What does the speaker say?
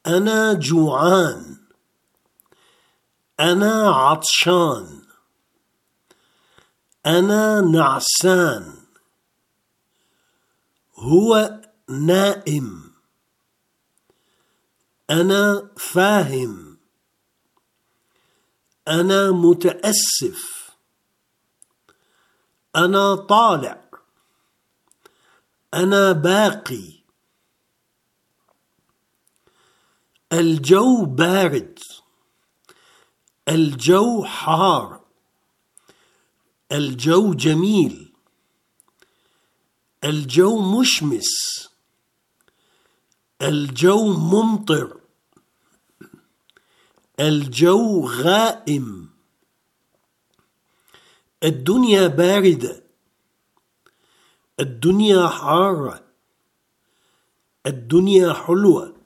أنا جوعان. أنا عطشان. أنا نعسان. هو نائم. أنا فاهم. أنا متأسف. أنا طالع. أنا باقي. الجو بارد. الجو حار. الجو جميل. الجو مشمس. الجو ممطر. الجو غائم. الدنيا باردة. الدنيا حارة. الدنيا حلوة.